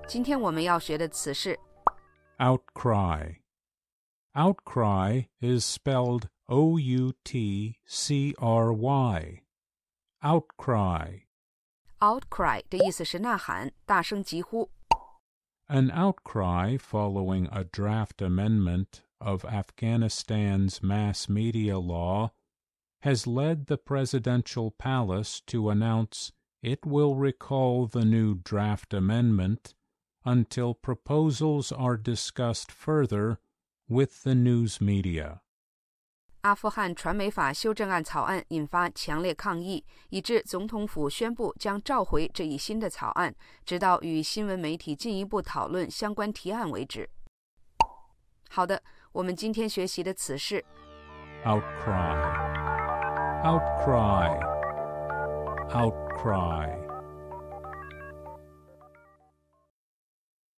今天我们要学的词是 Outcry. Outcry is spelled O-U-T-C-R-Y. Outcry. outcry 的意思是呐喊，大声疾呼。 An outcry following a draft amendment of Afghanistan's mass media law has led the presidential palace to announce it will recall the new draft amendment until proposals are discussed further with the news media. 阿富汗传媒法修正案草案引发强烈抗议，以致总统府宣布将召回这一新的草案，直到与新闻媒体进一步讨论相关提案为止。好的，我们今天学习的词是 Outcry. Outcry. Outcry.